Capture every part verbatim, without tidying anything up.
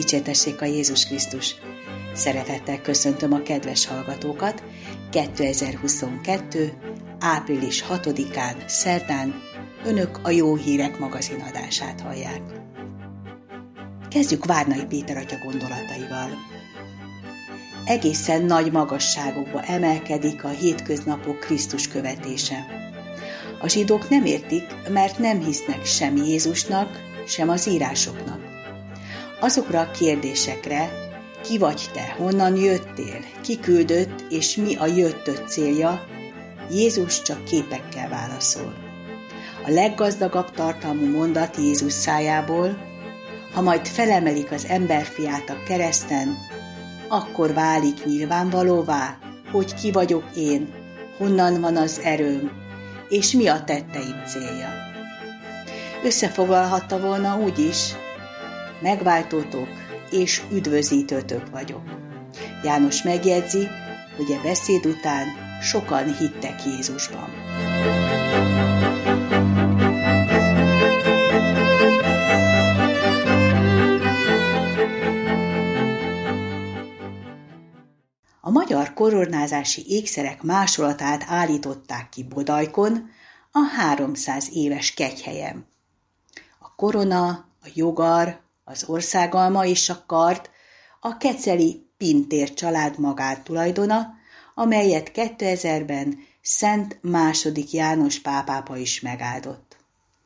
Dicsértessék a Jézus Krisztus! Szeretettel köszöntöm a kedves hallgatókat kétezer-huszonkettő. április hatodikán, szerdán önök a Jó Hírek magazin adását hallják. Kezdjük Várnai Péter atya gondolataival. Egészen nagy magasságokba emelkedik a hétköznapok Krisztus követése. A zsidók nem értik, mert nem hisznek sem Jézusnak, sem az írásoknak. Azokra a kérdésekre, ki vagy te, honnan jöttél, ki küldött és mi a jöttött célja, Jézus csak képekkel válaszol. A leggazdagabb tartalmú mondat Jézus szájából: ha majd felemelik az emberfiát a kereszten, akkor válik nyilvánvalóvá, hogy ki vagyok én, honnan van az erőm, és mi a tetteim célja. Összefoglalhatta volna úgy is: megváltótok és üdvözítőtök vagyok. János megjegyzi, hogy a beszéd után sokan hittek Jézusban. A magyar koronázási ékszerek másolatát állították ki Bodajkon, a háromszáz éves kegyhelyen. A korona, a jogar, az országalma és a kard a keceli Pintér család magántulajdona, amelyet kétezerben Szent második János pápápa is megáldott.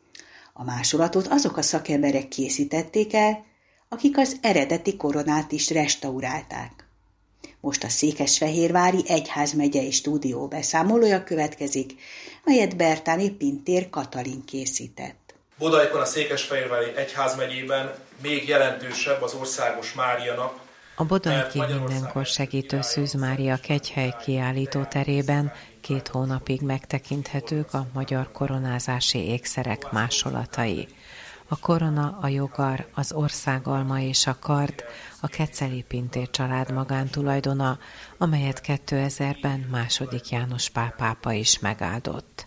A másolatot azok a szakemberek készítették el, akik az eredeti koronát is restaurálták. Most a Székesfehérvári egyházmegyei stúdió beszámolója következik, melyet Bertáni Pintér Katalin készített. Bodajkon a Székesfehérvári egyházmegyében még jelentősebb az Országos Mária nap. A Bodajki Mindenkor Segítő Szűz Mária kegyhely kiállító terében két hónapig megtekinthetők a magyar koronázási ékszerek másolatai. A korona, a jogar, az országalma és a kard a keceli Pintér család magántulajdona, amelyet kétezerben második János pápápa is megáldott.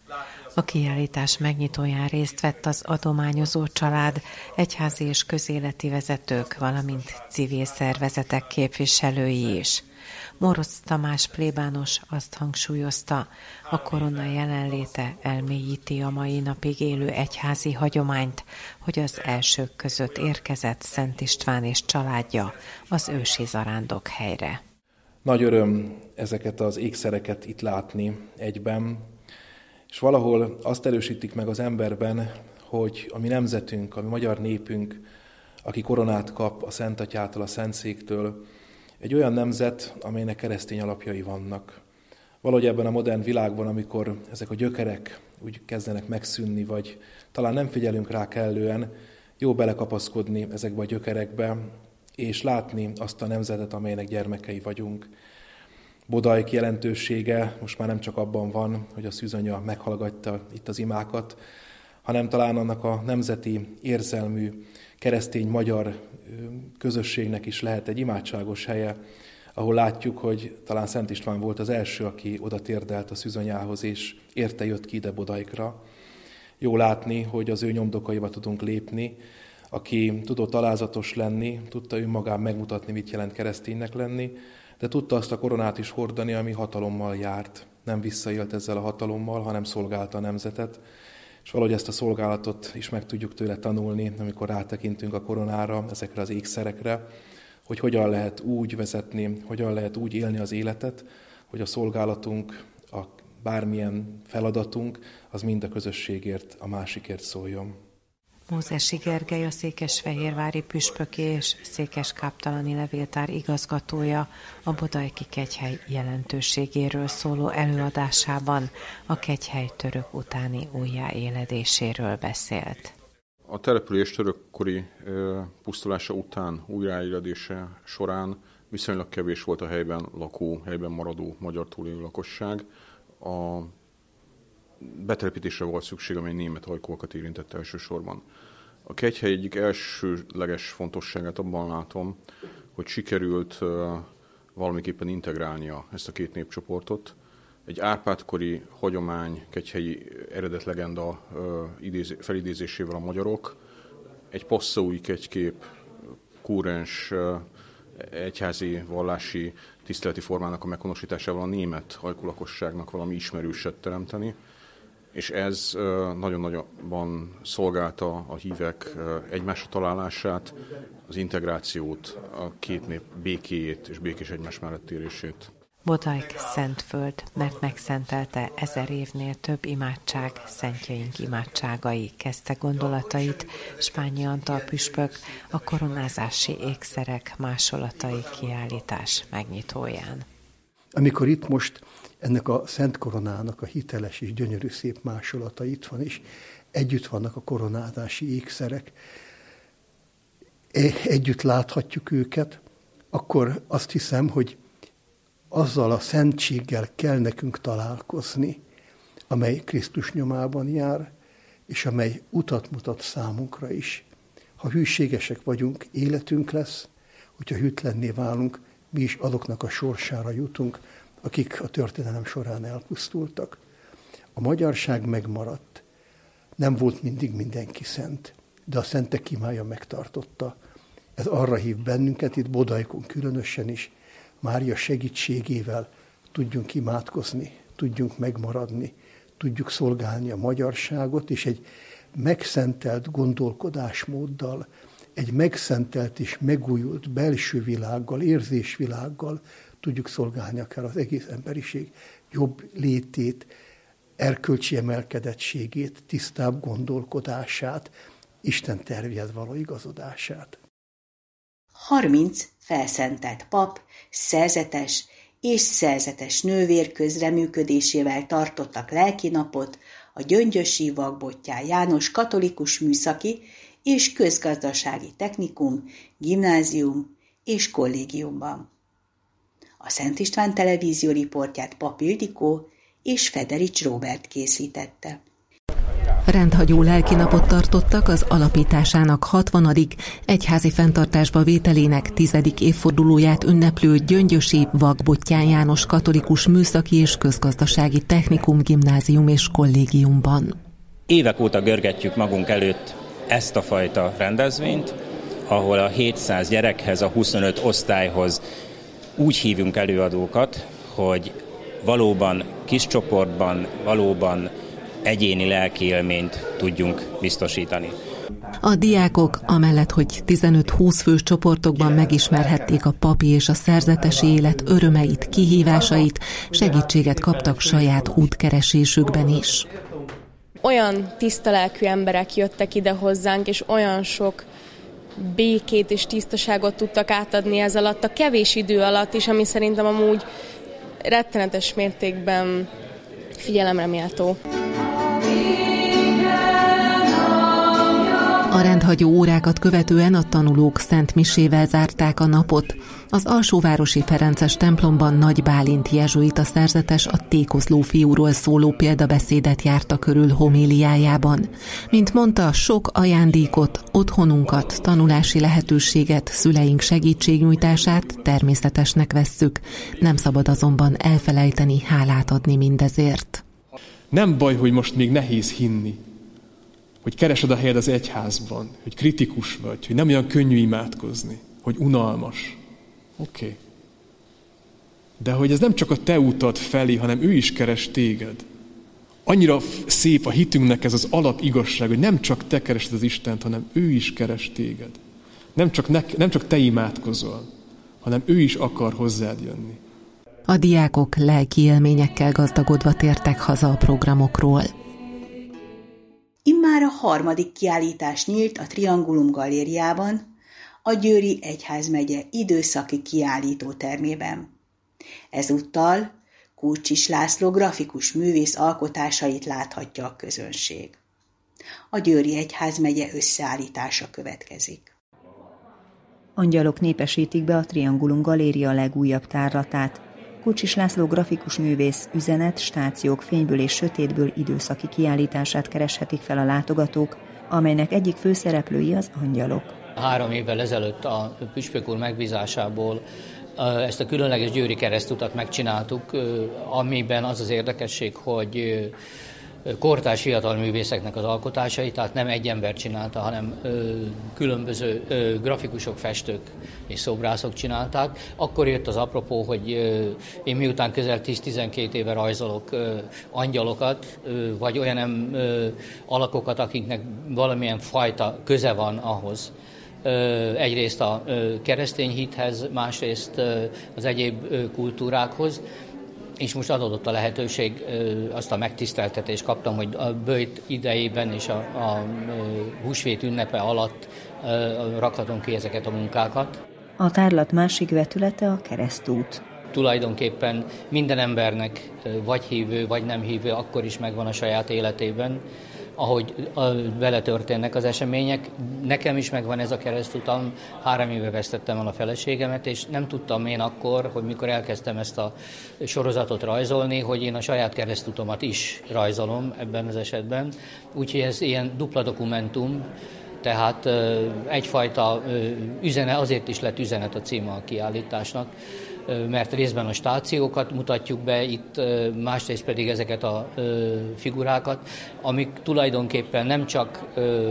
A kiállítás megnyitóján részt vett az adományozó család, egyházi és közéleti vezetők, valamint civil szervezetek képviselői is. Moroz Tamás plébános azt hangsúlyozta, a korona jelenléte elmélyíti a mai napig élő egyházi hagyományt, hogy az elsők között érkezett Szent István és családja az ősi zarándok helyre. Nagy öröm ezeket az ékszereket itt látni egyben, és valahol azt erősítik meg az emberben, hogy a mi nemzetünk, a mi magyar népünk, aki koronát kap a Szent Atyától, a Szentszéktől, egy olyan nemzet, amelynek keresztény alapjai vannak. Valahogy ebben a modern világban, amikor ezek a gyökerek úgy kezdenek megszűnni, vagy talán nem figyelünk rá kellően, jó belekapaszkodni ezekbe a gyökerekbe, és látni azt a nemzetet, amelynek gyermekei vagyunk. Bodajk jelentősége most már nem csak abban van, hogy a szűzanya meghallgatta itt az imákat, hanem talán annak a nemzeti érzelmű, keresztény magyar közösségnek is lehet egy imádságos helye, ahol látjuk, hogy talán Szent István volt az első, aki oda térdelt a szűzanyához, és érte jött ki ide Bodajkra. Jó látni, hogy az ő nyomdokaiba tudunk lépni, aki tudott alázatos lenni, tudta önmagán megmutatni, mit jelent kereszténynek lenni, de tudta azt a koronát is hordani, ami hatalommal járt. Nem visszaélt ezzel a hatalommal, hanem szolgálta a nemzetet, és valahogy ezt a szolgálatot is meg tudjuk tőle tanulni, amikor rátekintünk a koronára, ezekre az ékszerekre, hogy hogyan lehet úgy vezetni, hogyan lehet úgy élni az életet, hogy a szolgálatunk, a bármilyen feladatunk, az mind a közösségért, a másikért szóljon. Mózesi Gergely, a székesfehérvári püspöki és székeskáptalani levéltár igazgatója a Bodajki kegyhely jelentőségéről szóló előadásában a kegyhely török utáni újjáéledéséről beszélt. A település törökkori pusztulása után újjáéledése során viszonylag kevés volt a helyben lakó, helyben maradó magyar túlélő lakosság. A betelepítésre volt szükség, amely német ajkúakat érintett elsősorban. A kegyhely egyik elsőleges fontosságát abban látom, hogy sikerült valamiképpen integrálnia ezt a két népcsoportot. Egy árpádkori hagyomány, kegyhelyi eredet legenda felidézésével a magyarok, egy passzaúi kegykép kúrens egyházi vallási tiszteleti formának a meghonosításával a német ajkulakosságnak valami ismerőset teremteni, és ez nagyon nagyban szolgálta a hívek egymásra találását, az integrációt, a két nép békéjét és békés egymás mellett érését. Bodajk Szentföld, mert megszentelte ezer évnél több imádság, szentjeink imádságai, kezdte gondolatait Spányi Antal püspök a koronázási ékszerek másolatai kiállítás megnyitóján. Amikor itt most ennek a Szent Koronának a hiteles és gyönyörű szép másolata itt van, és együtt vannak a koronázási ékszerek, együtt láthatjuk őket, akkor azt hiszem, hogy azzal a szentséggel kell nekünk találkozni, amely Krisztus nyomában jár, és amely utat mutat számunkra is. Ha hűségesek vagyunk, életünk lesz, hogyha hűtlenné válunk, mi is azoknak a sorsára jutunk, akik a történelem során elpusztultak. A magyarság megmaradt. Nem volt mindig mindenki szent, de a szentek imája megtartotta. Ez arra hív bennünket, itt Bodajkon különösen is, Mária segítségével tudjunk imádkozni, tudjunk megmaradni, tudjuk szolgálni a magyarságot, és egy megszentelt gondolkodásmóddal, egy megszentelt és megújult belső világgal, érzésvilággal tudjuk szolgálni akár az egész emberiség jobb létét, erkölcsi emelkedettségét, tisztább gondolkodását, Isten tervéhez való igazodását. harminc felszentelt pap, szerzetes és szerzetes nővér közreműködésével tartottak lelkinapot a Gyöngyösi Vakbottyán János Katolikus Műszaki és Közgazdasági Technikum, Gimnázium és Kollégiumban. A Szent István Televízió riportját Pap Ildikó és Federics Róbert készítette. Rendhagyó lelkinapot tartottak az alapításának hatvanadik egyházi fenntartásba vételének tizedik évfordulóját ünneplő Gyöngyösi Vakbottyán János Katolikus Műszaki és Közgazdasági Technikum, Gimnázium és Kollégiumban. Évek óta görgetjük magunk előtt ezt a fajta rendezvényt, ahol a hétszáz gyerekhez, a huszonöt osztályhoz úgy hívunk előadókat, hogy valóban kis csoportban, valóban egyéni lelki élményt tudjunk biztosítani. A diákok amellett, hogy tizenöt-húsz fős csoportokban megismerhették a papi és a szerzetesi élet örömeit, kihívásait, segítséget kaptak saját útkeresésükben is. Olyan tisztalelkű emberek jöttek ide hozzánk, és olyan sok békét és tisztaságot tudtak átadni ez alatt, a kevés idő alatt is, ami szerintem amúgy rettenetes mértékben figyelemre méltó. A rendhagyó órákat követően a tanulók szent misével zárták a napot. Az alsóvárosi ferences templomban Nagy Bálint jezsuita szerzetes a tékozló fiúról szóló példabeszédet járta körül homéliájában. Mint mondta, sok ajándékot, otthonunkat, tanulási lehetőséget, szüleink segítségnyújtását természetesnek vesszük. Nem szabad azonban elfelejteni hálát adni mindezért. Nem baj, hogy most még nehéz hinni, hogy keresed a helyed az egyházban, hogy kritikus vagy, hogy nem olyan könnyű imádkozni, hogy unalmas. Oké. Okay. De hogy ez nem csak a te utad felé, hanem ő is keres téged. Annyira szép a hitünknek ez az alapigazság, hogy nem csak te keresed az Istent, hanem ő is keres téged. Nem csak, ne, nem csak te imádkozol, hanem ő is akar hozzád jönni. A diákok lelki élményekkel gazdagodva tértek haza a programokról. Immár a harmadik kiállítás nyílt a Triangulum galériában, a Győri Egyházmegye időszaki kiállító termében. Ezúttal Kulcsis László grafikus művész alkotásait láthatja a közönség. A Győri Egyházmegye összeállítása következik. Angyalok népesítik be a Triangulum galéria legújabb tárlatát. Kulcsis László grafikus művész üzenet, stációk fényből és sötétből időszaki kiállítását kereshetik fel a látogatók, amelynek egyik főszereplői az angyalok. Három évvel ezelőtt a püspök úr megbízásából ezt a különleges győri keresztutat megcsináltuk, amiben az az érdekesség, hogy kortárs fiatal művészeknek az alkotásai, tehát nem egy ember csinálta, hanem ö, különböző ö, grafikusok, festők és szobrászok csinálták. Akkor jött az apropó, hogy ö, én miután közel tíz-tizenkét éve rajzolok ö, angyalokat, ö, vagy olyan ö, alakokat, akiknek valamilyen fajta köze van ahhoz, egyrészt a keresztény hithez, másrészt az egyéb kultúrákhoz, és most adódott a lehetőség, azt a megtiszteltetést kaptam, hogy a böjt idejében és a, a húsvét ünnepe alatt rakhatom ki ezeket a munkákat. A tárlat másik vetülete a keresztút. Tulajdonképpen minden embernek, vagy hívő, vagy nem hívő, akkor is megvan a saját életében, ahogy vele történnek az események. Nekem is megvan ez a keresztutam, három éve vesztettem el a feleségemet, és nem tudtam én akkor, hogy mikor elkezdtem ezt a sorozatot rajzolni, hogy én a saját keresztutamat is rajzolom ebben az esetben. Úgyhogy ez ilyen dupla dokumentum, tehát egyfajta üzenet, azért is lett üzenet a címe a kiállításnak, mert részben a stációkat mutatjuk be itt, másrészt pedig ezeket a figurákat, amik tulajdonképpen nem csak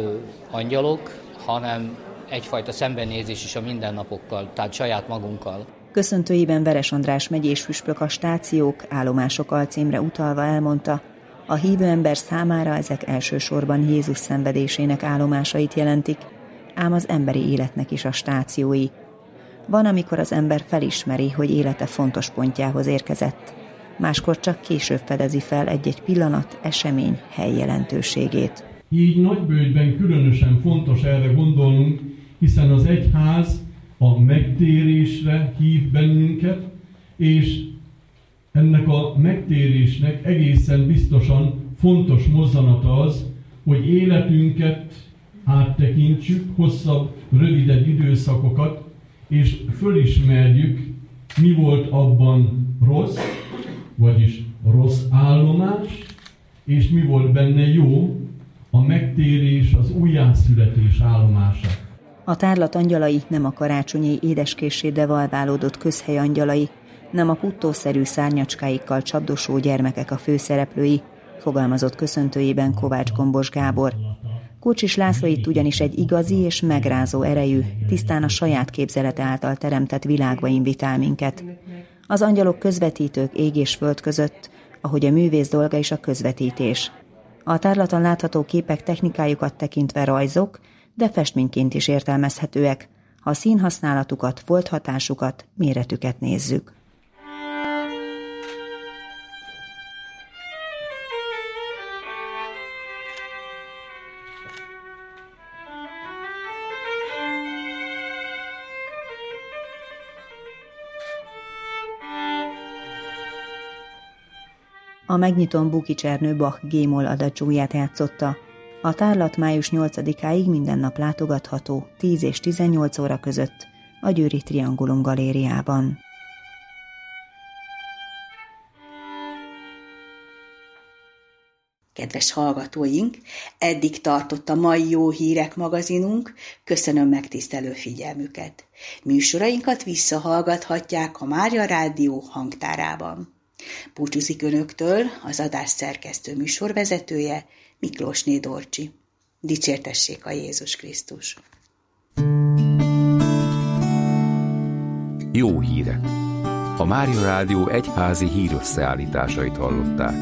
angyalok, hanem egyfajta szembenézés is a mindennapokkal, tehát saját magunkkal. Köszöntőiben Veres András megyés püspök a stációk, állomások alcímre utalva elmondta, a hívő ember számára ezek elsősorban Jézus szenvedésének állomásait jelentik, ám az emberi életnek is a stációi. Van, amikor az ember felismeri, hogy élete fontos pontjához érkezett. Máskor csak később fedezi fel egy-egy pillanat, esemény, hely jelentőségét. Így Nagyböjtben különösen fontos erre gondolnunk, hiszen az egyház a megtérésre hív bennünket, és ennek a megtérésnek egészen biztosan fontos mozzanata az, hogy életünket áttekintsük, hosszabb, rövidebb időszakokat, és fölismerjük, mi volt abban rossz, vagyis rossz állomás, és mi volt benne jó, a megtérés, az újjászületés állomása. A tárlat angyalai nem a karácsonyi édeskéssé devalválódott közhely angyalai, nem a puttószerű szárnyacskáikkal csapdosó gyermekek a főszereplői, fogalmazott köszöntőjében Kovács Gombos Gábor. Kocsis László itt ugyanis egy igazi és megrázó erejű, tisztán a saját képzelete által teremtett világba invitál minket. Az angyalok közvetítők ég és föld között, ahogy a művész dolga is a közvetítés. A tárlaton látható képek technikájukat tekintve rajzok, de festményként is értelmezhetőek, ha a színhasználatukat, folthatásukat, méretüket nézzük. A megnyitón Bukics Ernő Bach G-moll adagyóját játszotta. A tárlat május nyolcadikáig minden nap látogatható tíz és tizennyolc óra között a Győri Triangulum galériában. Kedves hallgatóink, eddig tartott a mai Jó Hírek magazinunk, köszönöm megtisztelő figyelmüket. Műsorainkat visszahallgathatják a Mária Rádió hangtárában. Búcsúzik önöktől az adás szerkesztő műsorvezetője, Miklósné Dorcsi. Dicsértessék a Jézus Krisztus! Jó hírek! A Mária Rádió egyházi hírösszeállításait hallották.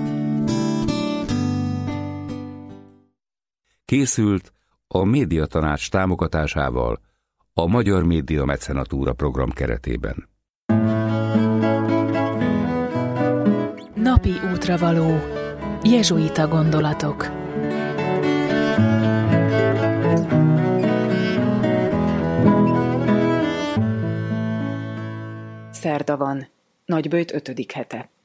Készült a Médiatanács támogatásával a Magyar Média Mecenatúra program keretében. Napi útravaló. Jezsuita gondolatok. Szerda van. Nagyböjt ötödik hete.